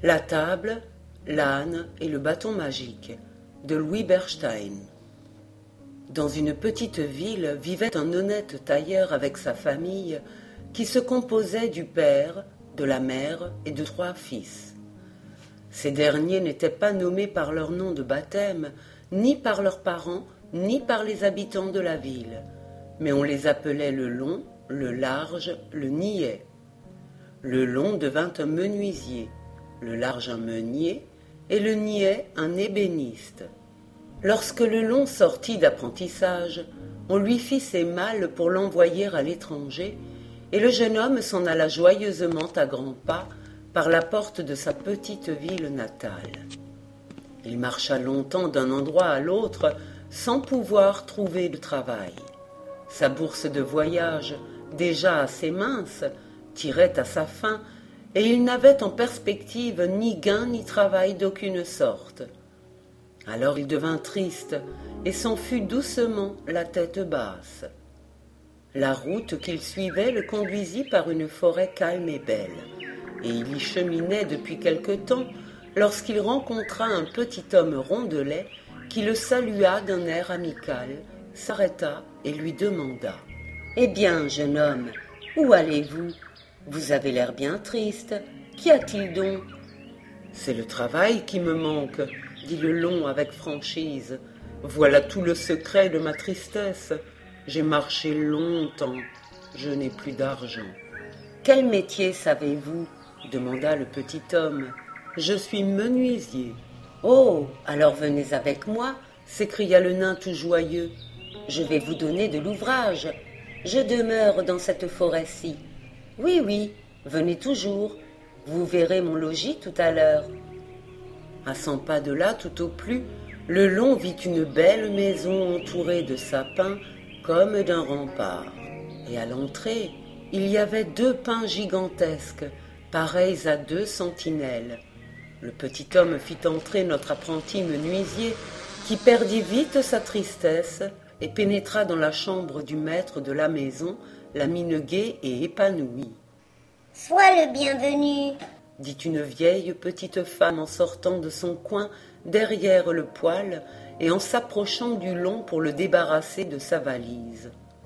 La table, l'âne et le bâton magique de Louis Bernstein. Dans une petite ville vivait un honnête tailleur avec sa famille qui se composait du père, de la mère et de 3 fils. Ces derniers n'étaient pas nommés par leur nom de baptême, ni par leurs parents, ni par les habitants de la ville, mais on les appelait le long, le large, le niais. Le long devint un menuisier, le large un meunier, et le niais un ébéniste. Lorsque le long sortit d'apprentissage, on lui fit ses malles pour l'envoyer à l'étranger, et le jeune homme s'en alla joyeusement à grands pas par la porte de sa petite ville natale. Il marcha longtemps d'un endroit à l'autre sans pouvoir trouver de travail. Sa bourse de voyage, déjà assez mince, tirait à sa fin, et il n'avait en perspective ni gain ni travail d'aucune sorte. Alors il devint triste et s'en fut doucement la tête basse. La route qu'il suivait le conduisit par une forêt calme et belle, et il y cheminait depuis quelque temps lorsqu'il rencontra un petit homme rondelet qui le salua d'un air amical, s'arrêta et lui demanda « Eh bien, jeune homme, où allez-vous ? Vous avez l'air bien triste. Qu'y a-t-il donc ?»« C'est le travail qui me manque, » dit le long avec franchise. « Voilà tout le secret de ma tristesse. J'ai marché longtemps, je n'ai plus d'argent. »« Quel métier savez-vous ? » demanda le petit homme. « Je suis menuisier. »« Oh, alors venez avec moi, » s'écria le nain tout joyeux. « Je vais vous donner de l'ouvrage. Je demeure dans cette forêt-ci. »« Oui, venez toujours. Vous verrez mon logis tout à l'heure. » À 100 pas de là, tout au plus, le long vit une belle maison entourée de sapins comme d'un rempart. Et à l'entrée, il y avait 2 pins gigantesques, pareils à 2 sentinelles. Le petit homme fit entrer notre apprenti menuisier, qui perdit vite sa tristesse et pénétra dans la chambre du maître de la maison, la mine gaie et épanouie. « Sois le bienvenu !» dit une vieille petite femme en sortant de son coin derrière le poêle et en s'approchant du long pour le débarrasser de sa valise.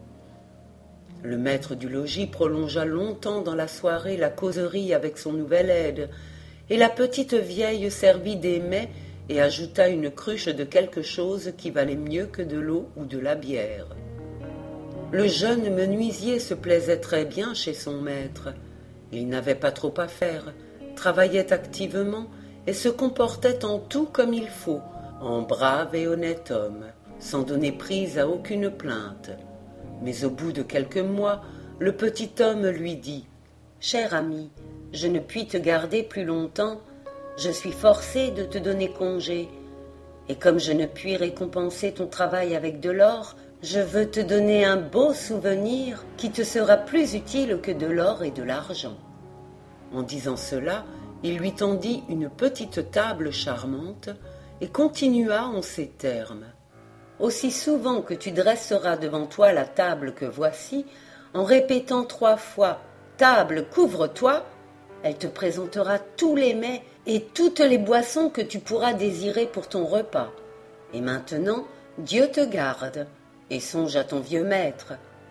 Le maître du logis prolongea longtemps dans la soirée la causerie avec son nouvel aide, et la petite vieille servit des mets et ajouta une cruche de quelque chose qui valait mieux que de l'eau ou de la bière. Le jeune menuisier se plaisait très bien chez son maître. Il n'avait pas trop à faire, travaillait activement et se comportait en tout comme il faut, en brave et honnête homme, sans donner prise à aucune plainte. Mais au bout de quelques mois, le petit homme lui dit « Cher ami, je ne puis te garder plus longtemps, je suis forcé de te donner congé, et comme je ne puis récompenser ton travail avec de l'or, je veux te donner un beau souvenir qui te sera plus utile que de l'or et de l'argent. » En disant cela, il lui tendit une petite table charmante et continua en ces termes. « Aussi souvent que tu dresseras devant toi la table que voici, en répétant 3 fois « Table, couvre-toi », elle te présentera tous les mets et toutes les boissons que tu pourras désirer pour ton repas. Et maintenant, Dieu te garde, et songe à ton vieux maître. »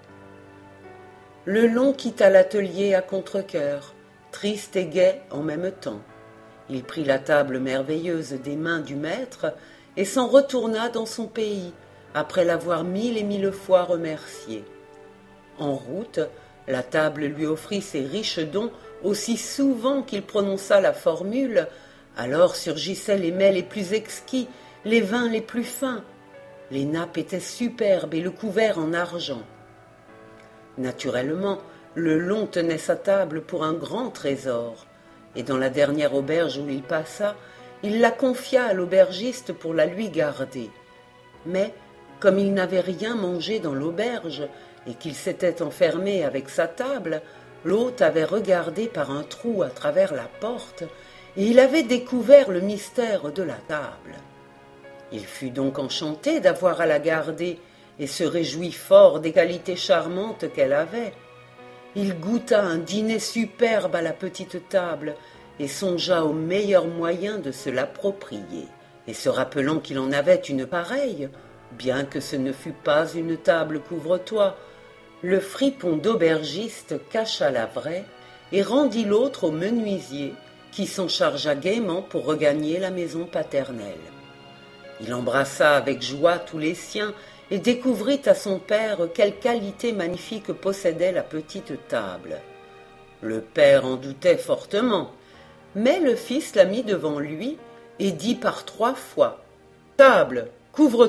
Le long quitta l'atelier à contre-cœur, triste et gai en même temps. Il prit la table merveilleuse des mains du maître et s'en retourna dans son pays, après l'avoir 1000 et 1000 fois remercié. En route, la table lui offrit ses riches dons aussi souvent qu'il prononça la formule. Alors surgissaient les mets les plus exquis, les vins les plus fins. Les nappes étaient superbes et le couvert en argent. Naturellement, le long tenait sa table pour un grand trésor, et dans la dernière auberge où il passa, il la confia à l'aubergiste pour la lui garder. Mais, comme il n'avait rien mangé dans l'auberge, et qu'il s'était enfermé avec sa table, l'hôte avait regardé par un trou à travers la porte, et il avait découvert le mystère de la table. Il fut donc enchanté d'avoir à la garder, et se réjouit fort des qualités charmantes qu'elle avait. Il goûta un dîner superbe à la petite table, et songea au meilleur moyen de se l'approprier. Et se rappelant qu'il en avait une pareille, bien que ce ne fût pas une table couvre-toit, le fripon d'aubergiste cacha la vraie et rendit l'autre au menuisier, qui s'en chargea gaiement pour regagner la maison paternelle. Il embrassa avec joie tous les siens et découvrit à son père quelle qualité magnifique possédait la petite table. Le père en doutait fortement, mais le fils la mit devant lui et dit par 3 fois « Table, couvre-toi !»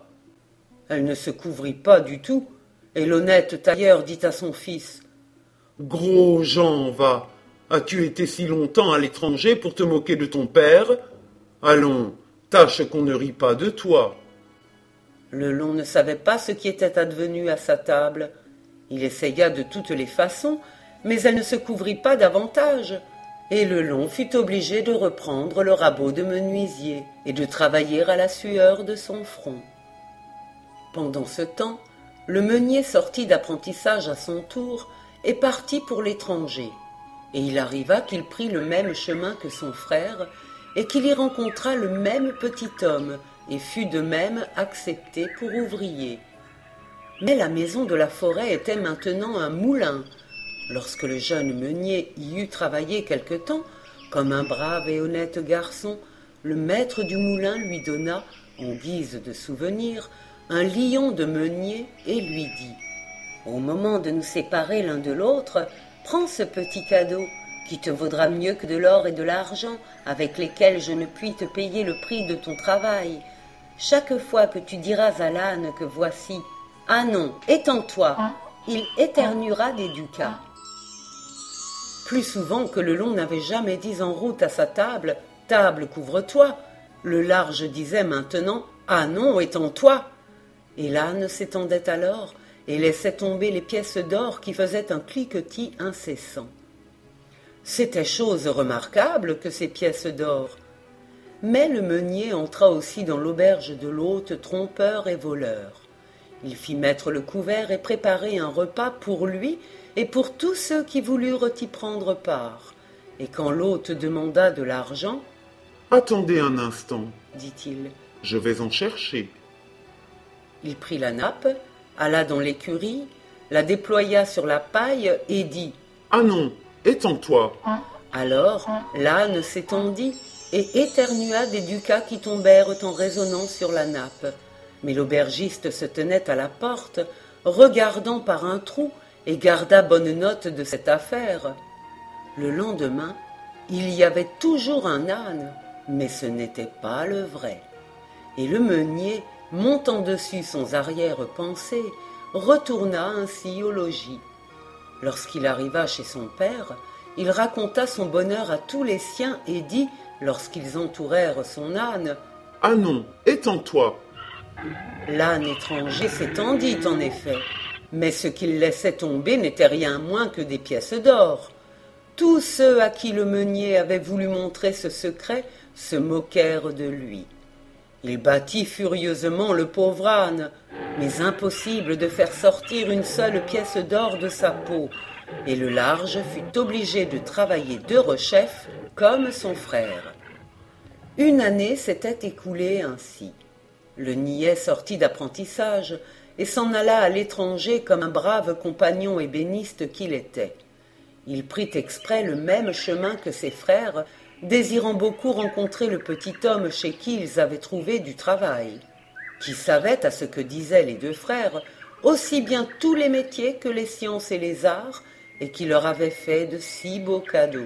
Elle ne se couvrit pas du tout, et l'honnête tailleur dit à son fils « Gros Jean, va, as-tu été si longtemps à l'étranger pour te moquer de ton père? Allons, tâche qu'on ne rit pas de toi. » Le long ne savait pas ce qui était advenu à sa table. Il essaya de toutes les façons, mais elle ne se couvrit pas davantage, et le long fut obligé de reprendre le rabot de menuisier et de travailler à la sueur de son front. Pendant ce temps, le meunier sortit d'apprentissage à son tour et partit pour l'étranger, et il arriva qu'il prit le même chemin que son frère et qu'il y rencontra le même petit homme et fut de même accepté pour ouvrier. Mais la maison de la forêt était maintenant un moulin. Lorsque le jeune meunier y eut travaillé quelque temps, comme un brave et honnête garçon, le maître du moulin lui donna, en guise de souvenir, un lion de meunier et lui dit « Au moment de nous séparer l'un de l'autre, prends ce petit cadeau qui te vaudra mieux que de l'or et de l'argent avec lesquels je ne puis te payer le prix de ton travail. Chaque fois que tu diras à l'âne que voici « Ah non, étends-toi », il éternuera des ducats. » Plus souvent que le long n'avait jamais dit en route à sa table « Table, couvre-toi », le large disait maintenant « Ah non, étends-toi ». Et l'âne s'étendait alors et laissait tomber les pièces d'or qui faisaient un cliquetis incessant. C'était chose remarquable que ces pièces d'or. Mais le meunier entra aussi dans l'auberge de l'hôte trompeur et voleur. Il fit mettre le couvert et préparer un repas pour lui et pour tous ceux qui voulurent y prendre part. Et quand l'hôte demanda de l'argent, « Attendez un instant, dit-il, je vais en chercher. » Il prit la nappe, alla dans l'écurie, la déploya sur la paille et dit « Ah non, étends-toi !» Alors l'âne s'étendit et éternua des ducats qui tombèrent en résonnant sur la nappe. Mais l'aubergiste se tenait à la porte, regardant par un trou, et garda bonne note de cette affaire. Le lendemain, il y avait toujours un âne, mais ce n'était pas le vrai. Et le meunier, montant dessus sans arrière-pensée, retourna ainsi au logis. Lorsqu'il arriva chez son père, il raconta son bonheur à tous les siens et dit, lorsqu'ils entourèrent son âne, « Ah non, étends-toi !» L'âne étranger s'étendit en effet, mais ce qu'il laissait tomber n'était rien moins que des pièces d'or. Tous ceux à qui le meunier avait voulu montrer ce secret se moquèrent de lui. Il battit furieusement le pauvre âne, mais impossible de faire sortir une seule pièce d'or de sa peau, et le large fut obligé de travailler de rechef comme son frère. Une année s'était écoulée ainsi. Le niais sortit d'apprentissage et s'en alla à l'étranger comme un brave compagnon ébéniste qu'il était. Il prit exprès le même chemin que ses frères, désirant beaucoup rencontrer le petit homme chez qui ils avaient trouvé du travail, qui savait, à ce que disaient les 2 frères, aussi bien tous les métiers que les sciences et les arts, et qui leur avait fait de si beaux cadeaux.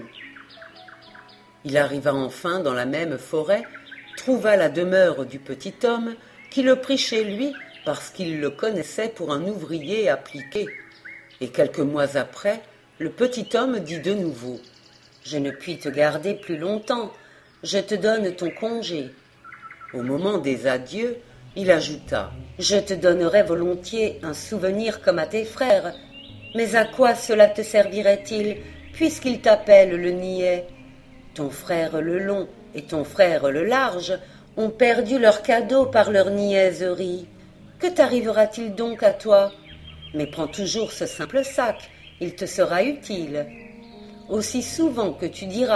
Il arriva enfin dans la même forêt, trouva la demeure du petit homme, qui le prit chez lui parce qu'il le connaissait pour un ouvrier appliqué. Et quelques mois après, le petit homme dit de nouveau « Je ne puis te garder plus longtemps, je te donne ton congé. » Au moment des adieux, il ajouta « Je te donnerais volontiers un souvenir comme à tes frères, mais à quoi cela te servirait-il, puisqu'ils t'appellent le niais? Ton frère le long et ton frère le large ont perdu leur cadeau par leur niaiserie. Que t'arrivera-t-il donc à toi? Mais prends toujours ce simple sac, il te sera utile. Aussi souvent que tu diras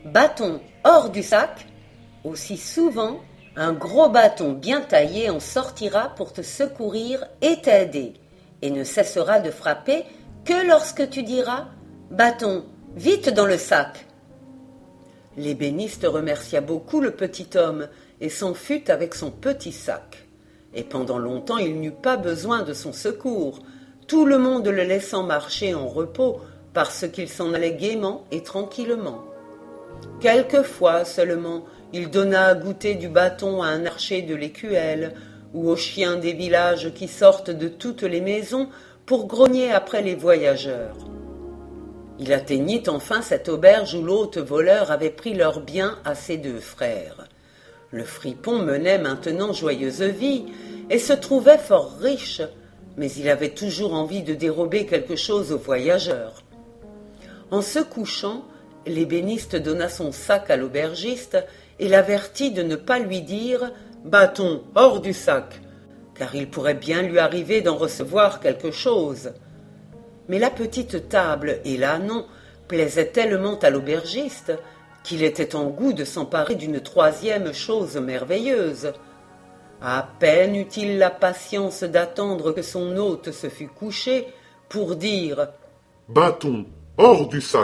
bâton hors du sac, aussi souvent un gros bâton bien taillé en sortira pour te secourir et t'aider, et ne cessera de frapper que lorsque tu diras « Bâton, vite dans le sac !» L'ébéniste remercia beaucoup le petit homme et s'en fut avec son petit sac. Et pendant longtemps il n'eut pas besoin de son secours, tout le monde le laissant marcher en repos parce qu'il s'en allait gaiement et tranquillement. Quelquefois seulement il donna à goûter du bâton à un archer de l'Écuelle ou aux chiens des villages qui sortent de toutes les maisons pour grogner après les voyageurs. Il atteignit enfin cette auberge où l'hôte voleur avait pris leurs biens à ses deux frères. Le fripon menait maintenant joyeuse vie et se trouvait fort riche, mais il avait toujours envie de dérober quelque chose aux voyageurs. En se couchant, l'ébéniste donna son sac à l'aubergiste et l'avertit de ne pas lui dire « Bâton, hors du sac !» car il pourrait bien lui arriver d'en recevoir quelque chose. Mais la petite table et l'ânon plaisaient tellement à l'aubergiste qu'il était en goût de s'emparer d'une troisième chose merveilleuse. À peine eut-il la patience d'attendre que son hôte se fût couché pour dire « Bâton, hors du sac !»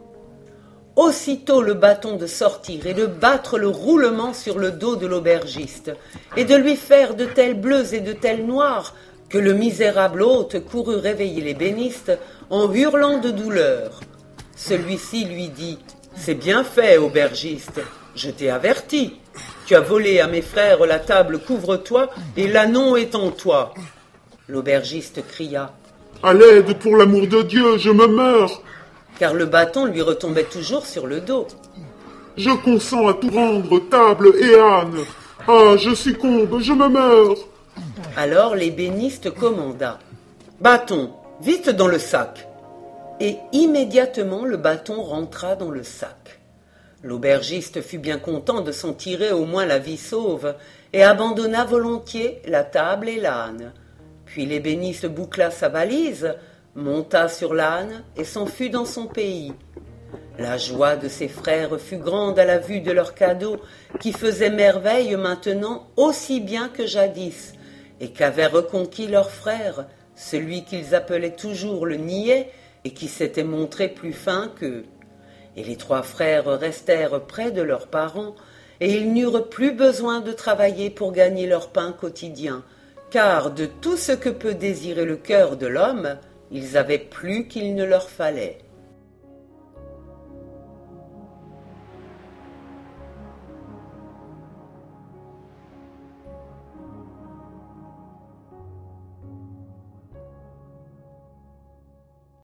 Aussitôt le bâton de sortir et de battre le roulement sur le dos de l'aubergiste, et de lui faire de tels bleus et de tels noirs que le misérable hôte courut réveiller l'ébéniste en hurlant de douleur. Celui-ci lui dit « C'est bien fait, aubergiste, je t'ai averti. Tu as volé à mes frères la table couvre-toi et l'ânon est en toi. » L'aubergiste cria « À l'aide, pour l'amour de Dieu, je me meurs !» car le bâton lui retombait toujours sur le dos. « Je consens à tout rendre, table et âne. Ah, je succombe, je me meurs !» Alors l'ébéniste commanda « Bâton, vite dans le sac !» Et immédiatement le bâton rentra dans le sac. L'aubergiste fut bien content de s'en tirer au moins la vie sauve et abandonna volontiers la table et l'âne. Puis l'ébéniste boucla sa valise, monta sur l'âne et s'en fut dans son pays. La joie de ses frères fut grande à la vue de leurs cadeaux qui faisaient merveille maintenant aussi bien que jadis, et qu'avait reconquis leur frère, celui qu'ils appelaient toujours le niais et qui s'était montré plus fin qu'eux. Et les trois frères restèrent près de leurs parents, et ils n'eurent plus besoin de travailler pour gagner leur pain quotidien, car de tout ce que peut désirer le cœur de l'homme, ils avaient plus qu'il ne leur fallait.